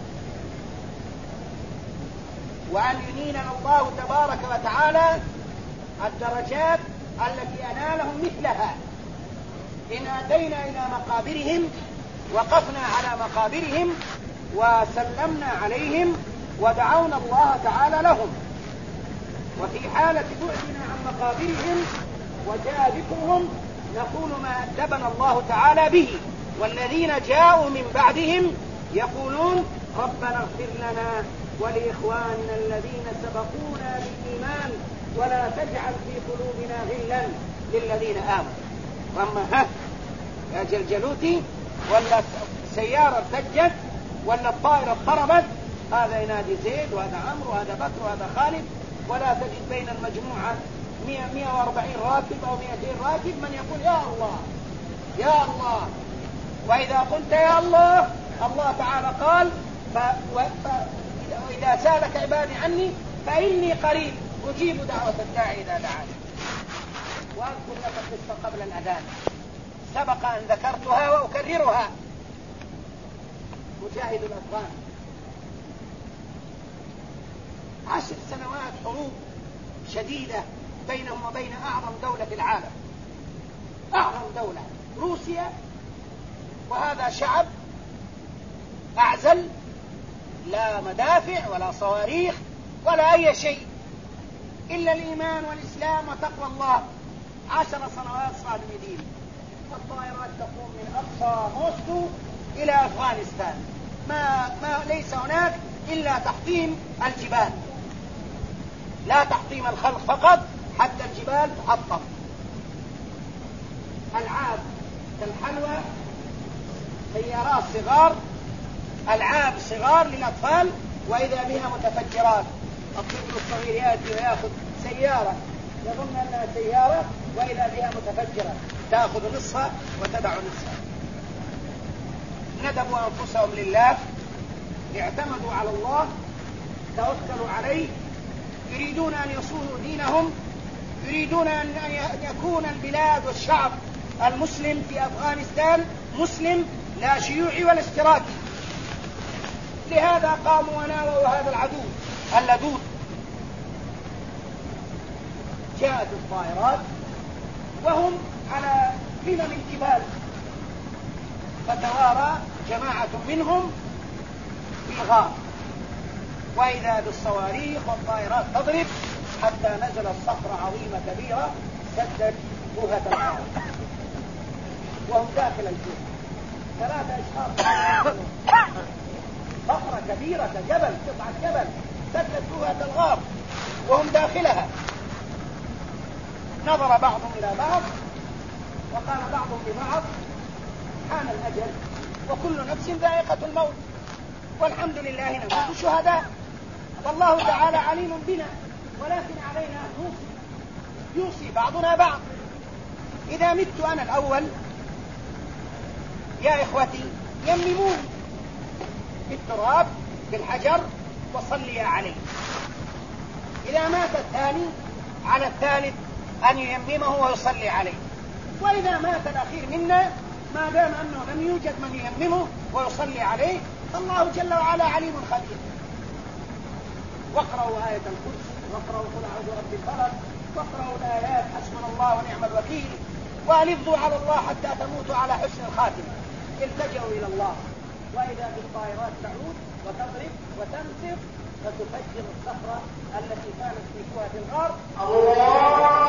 وأن ينيننا الله تبارك وتعالى الدرجات التي أنالهم مثلها. إن أتينا إلى مقابرهم وقفنا على مقابرهم وسلمنا عليهم ودعونا الله تعالى لهم، وفي حالة بعدنا عن مقابرهم وجاء ذكرهم نقول ما أدبنا الله تعالى به. والذين جاءوا من بعدهم يقولون ربنا اغفر لنا ولإخواننا الذين سبقونا بالإيمان ولا تجعل في قلوبنا غلا للذين آمنوا. وأما ها يا جلجلوتي ولا سيارة ارتجت ولا الطائرة اضطربت، هذا ينادي زيد وهذا عمرو وهذا بكر وهذا خالد، ولا تجد بين المجموعة مئة وأربعين راكب أو مئتين راكب من يقول يا الله يا الله. وإذا قلت يا الله الله تعالى قال ف... و... ف... وإذا سألك عبادي عني فإني قريب أجيب دعوة الداعي إذا دعاني. وأذكر لك القصة قبل الأذان سبق أن ذكرتها وأكررها. مجاهد الأفغان عشر سنوات حروب شديدة بينهم وبين أعظم دولة في العالم، أعظم دولة روسيا، وهذا شعب أعزل، لا مدافع ولا صواريخ ولا أي شيء إلا الإيمان والإسلام وتقوى الله. عشر سنوات صادمين، والطائرات تقوم من أقصى موسكو إلى أفغانستان، ما, ما ليس هناك إلا تحطيم الجبال، لا تحطيم الخلق فقط، حتى الجبال تحطم. ألعاب كالحلوى، سيارات صغار، ألعاب صغار للأطفال، وإذا بها متفجرات. الطفل الصغير يأتي ويأخذ سيارة يظن أنها سيارة وإذا بها متفجرة، تأخذ نصفها وتدع نصفها. ندبوا أنفسهم لله، اعتمدوا على الله، توكلوا عليه، يريدون أن يصونوا دينهم، يريدون أن يكون البلاد والشعب المسلم في أفغانستان مسلم لا شيوعي ولا اشتراكي. لهذا قاموا وناووا هذا العدو اللدود. جاءت الطائرات وهم على قمم الجبال، فتوارى جماعة منهم في غار، وإذا بالصواريخ والطائرات تضرب حتى نزلت صخرة عظيمة كبيرة سدت جهة الغار، وهم داخل الجهة. ثلاثة أشخاص، صخرة كبيرة جبل، قطعة جبل سدت جهة الغار وهم داخلها. نظر بعضهم إلى بعض وقال بعضهم لبعض حان الأجل وكل نفس ذائقة الموت، والحمد لله نموت شهداء، والله تعالى عليم بنا، ولكن علينا أن نوصي، يوصي بعضنا بعض. إذا مت أنا الأول يا إخوتي يممون، بالتراب بالحجر وصليا عليه. إذا مات الثاني على الثالث أن ييممه ويصلي عليه. وإذا مات الأخير منا ما دام أنه لم يوجد من ييممه ويصلي عليه فالله جل وعلا عليم خبير. واقرأوا آية الكرسي واقرأوا قل أعوذ برب الفلق واقرأوا الآيات حسبنا الله ونعم الوكيل وألظوا على الله حتى تموتوا على حسن الخاتمة. التجأوا إلى الله. وإذا بالطائرات تعود وتضرب وتنسف فتفجر الصخرة التي كانت في شوهة الغار. الله